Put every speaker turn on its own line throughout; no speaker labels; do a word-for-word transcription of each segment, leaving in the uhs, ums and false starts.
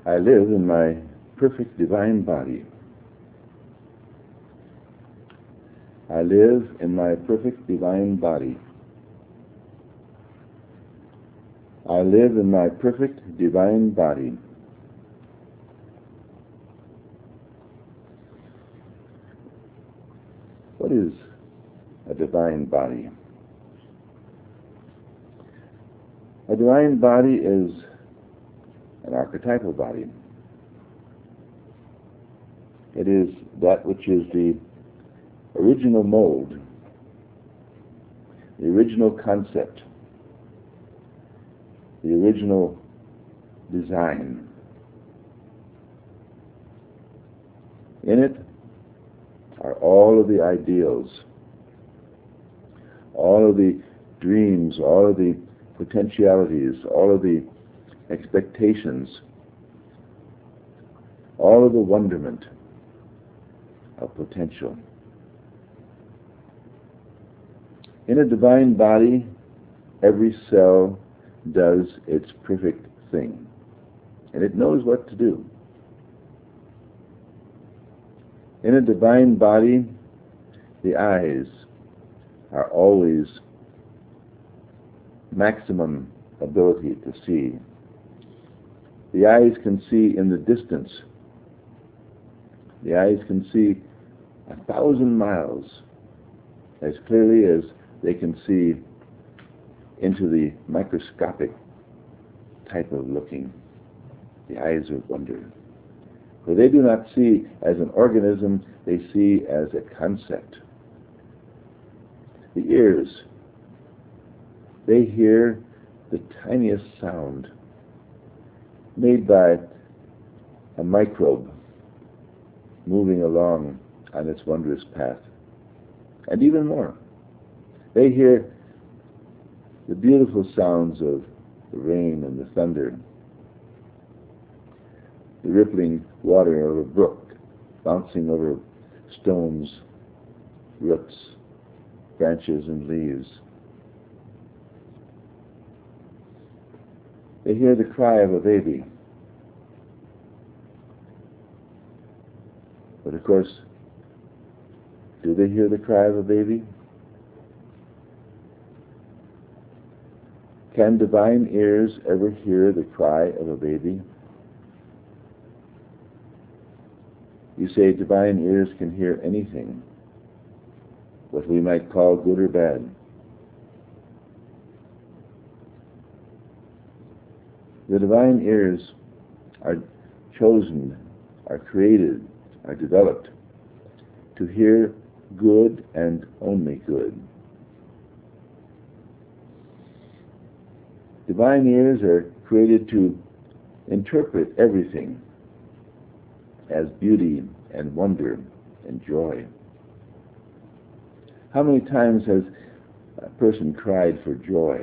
I live in my perfect divine body. I live in my perfect divine body. I live in my perfect divine body. What is a divine body? A divine body is an archetypal body. It is that which is the original mold, the original concept, the original design. In it are all of the ideals, all of the dreams, all of the potentialities, all of the expectations, all of the wonderment of potential. In a divine body, every cell does its perfect thing, and it knows what to do. In a divine body, the eyes are always maximum ability to see. The eyes can see in the distance. The eyes can see a thousand miles as clearly as they can see into the microscopic type of looking, the eyes of wonder. For they do not see as an organism, they see as a concept. The ears, they hear the tiniest sound made by a microbe moving along on its wondrous path. And even more, they hear the beautiful sounds of the rain and the thunder, the rippling water of a brook bouncing over stones, roots, branches, and leaves. They hear the cry of a baby. But of course, do they hear the cry of a baby? Can divine ears ever hear the cry of a baby? You say divine ears can hear anything, what we might call good or bad. The divine ears are chosen, are created, are developed to hear good and only good. Divine ears are created to interpret everything as beauty and wonder and joy. How many times has a person cried for joy?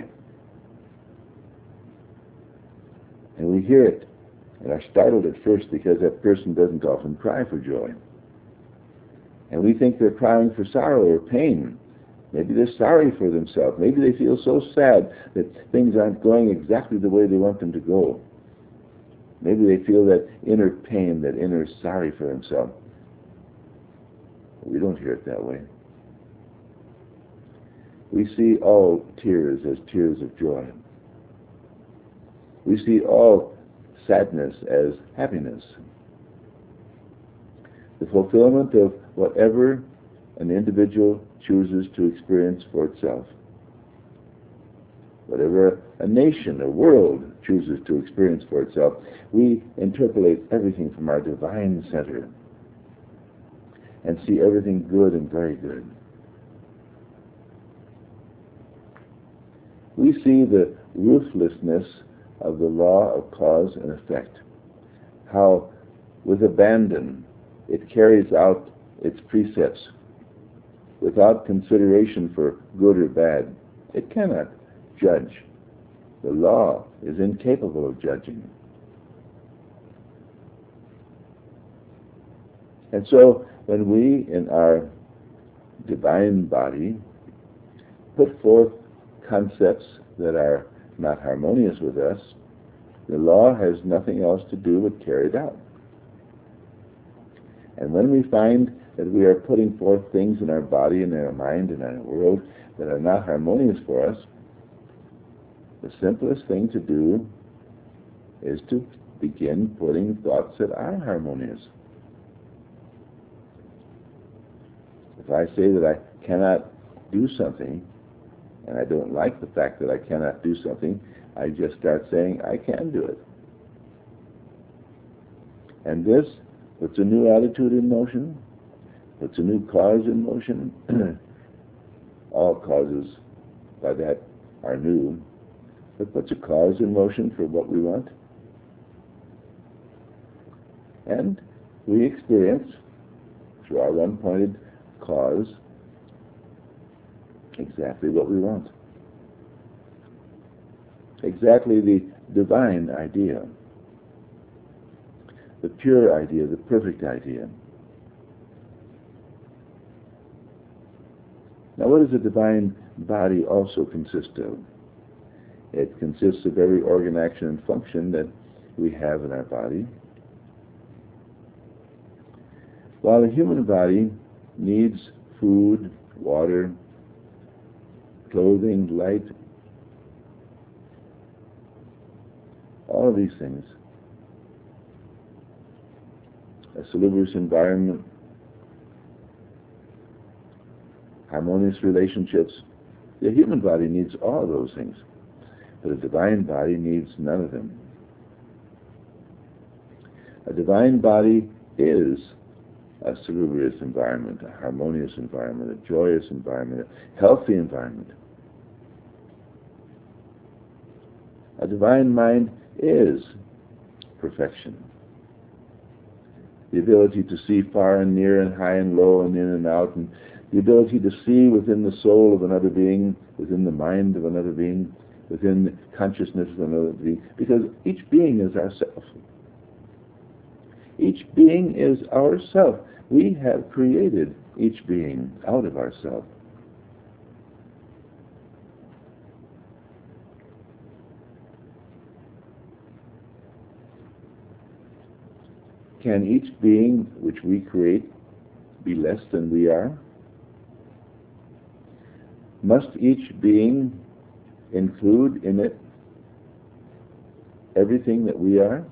And we hear it and are startled at first because that person doesn't often cry for joy. And we think they're crying for sorrow or pain. Maybe they're sorry for themselves. Maybe they feel so sad that things aren't going exactly the way they want them to go. Maybe they feel that inner pain, that inner sorry for themselves. We don't hear it that way. We see all tears as tears of joy. We see all sadness as happiness. The fulfillment of whatever an individual chooses to experience for itself. Whatever a nation, a world chooses to experience for itself, we interpolate everything from our divine center and see everything good and very good. We see the ruthlessness of the law of cause and effect, how with abandon it carries out its precepts without consideration for good or bad. It cannot judge. The law is incapable of judging. And so when we, in our divine body, put forth concepts that are not harmonious with us, The law has nothing else to do but carry it out. And when we find that we are putting forth things in our body and in our mind and in our world that are not harmonious for us, the simplest thing to do is to begin putting thoughts that are harmonious. If I say that I cannot do something, and I don't like the fact that I cannot do something, I just start saying I can do it. And this puts a new attitude in motion, puts a new cause in motion. All causes by that are new, but puts a cause in motion for what we want. And we experience, through our one-pointed cause, exactly what we want. Exactly the divine idea, the pure idea, the perfect idea. Now, what does the divine body also consist of? It consists of every organ, action, and function that we have in our body. While the human body needs food, water, clothing, light, all of these things, a salubrious environment, harmonious relationships, the human body needs all of those things, but a divine body needs none of them. A divine body is a salubrious environment, a harmonious environment, a joyous environment, a healthy environment. A divine mind is perfection. The ability to see far and near and high and low and in and out, and the ability to see within the soul of another being, within the mind of another being, within the consciousness of another being, because each being is ourself. Each being is ourself. We have created each being out of ourself. Can each being which we create be less than we are? Must each being include in it everything that we are?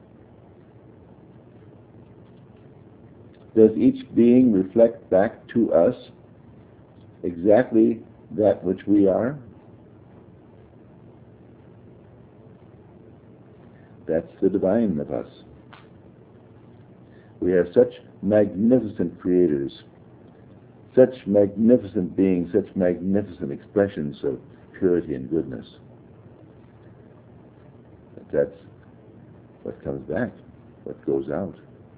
Does each being reflect back to us exactly that which we are? That's the divine of us. We have such magnificent creators, such magnificent beings, such magnificent expressions of purity and goodness. But that's what comes back, what goes out.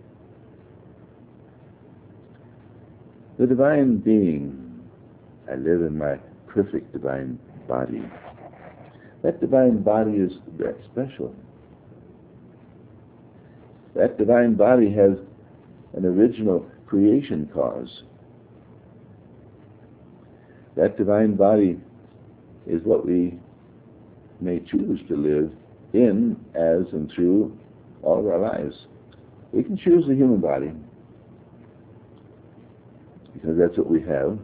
The divine being, I live in my perfect divine body. That divine body is very special. That divine body has an original creation cause. That divine body is what we may choose to live in, as, and through all of our lives. We can choose the human body, because that's what we have.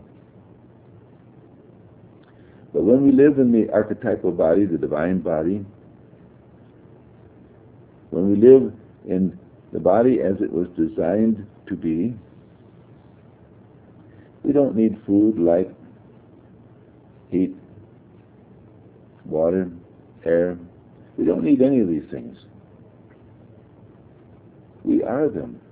But when we live in the archetypal body, the divine body, when we live in the body as it was designed to be, we don't need food, light, heat, water, air. We don't need any of these things. We are them.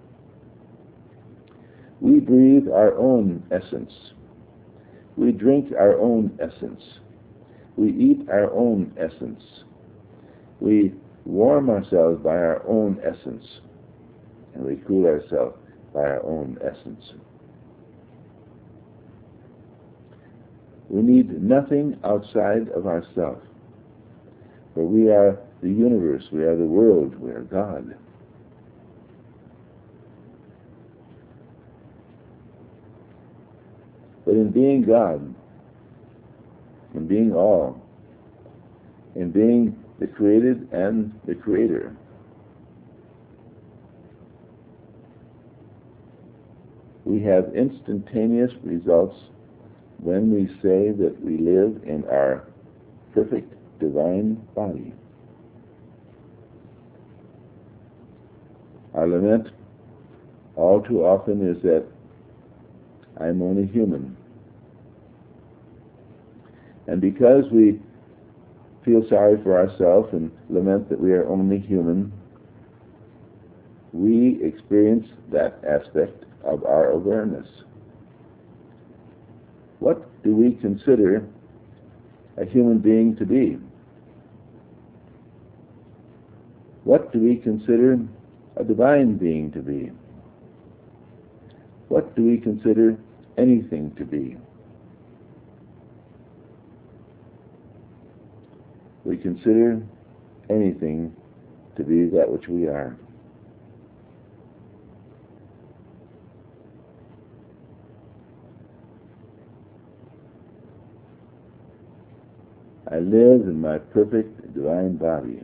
We breathe our own essence. We drink our own essence. We eat our own essence. We warm ourselves by our own essence, and we cool ourselves by our own essence. We need nothing outside of ourselves, for we are the universe, we are the world, we are God. But in being God, in being all, in being the created and the Creator. We have instantaneous results when we say that we live in our perfect divine body. Our lament all too often is that I'm only human. And because we feel sorry for ourselves and lament that we are only human, we experience that aspect of our awareness. What do we consider a human being to be? What do we consider a divine being to be? What do we consider anything to be? We consider anything to be that which we are. I live in my perfect divine body.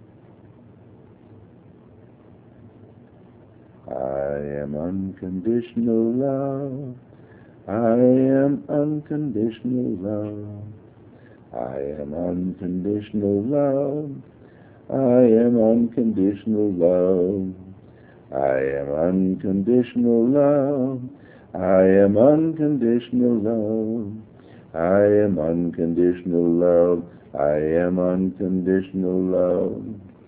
I am unconditional love. I am unconditional love. I am unconditional love. I am unconditional love. I am unconditional love. I am unconditional love. I am unconditional love. I am unconditional love.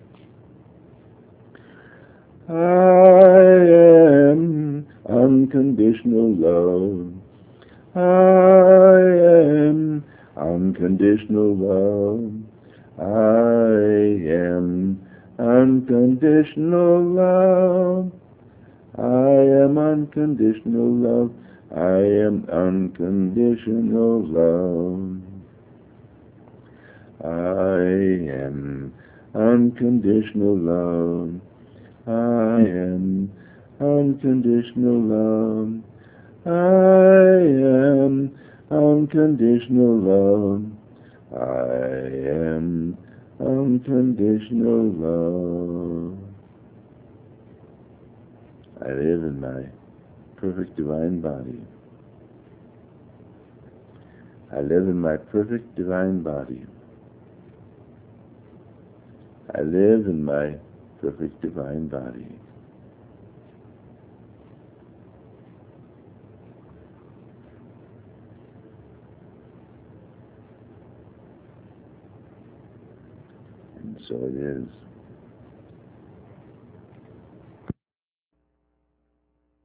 I am unconditional love. I am unconditional love. I am unconditional love. I am unconditional love. I am unconditional love. I am unconditional love. I am unconditional love. I am unconditional love. I am unconditional love. I live in my perfect divine body. I live in my perfect divine body. I live in my perfect divine body. And so it is.